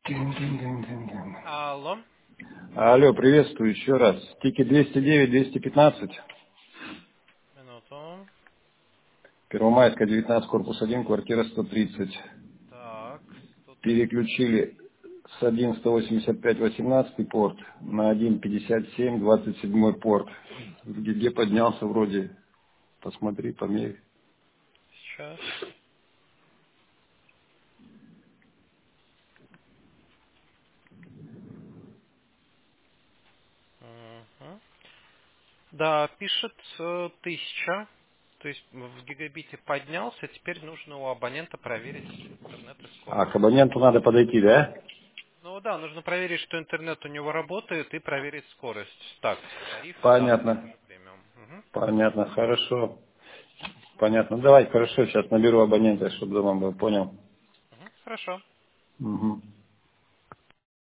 Алло. Алло, приветствую еще раз. Тики 209-215. Минуту. Первомайская, 19, корпус 1, квартира 130. Так, 130. Переключили с 1.185-18 порт на 1.57-27 порт. Где поднялся вроде. Посмотри, померь. Сейчас. Мгм. Да, пишет 1000. То есть в гигабите поднялся. Теперь нужно у абонента проверить интернет и А к скорость. абоненту надо подойти, да? Ну да, нужно проверить, что интернет у него работает, и проверить скорость. Так, тариф стандарт Понятно. уже премиум. Мгм. Понятно, хорошо. Понятно. Давай, хорошо, сейчас наберу абонента, чтобы дома был, понял? Мгм. Хорошо. Угу.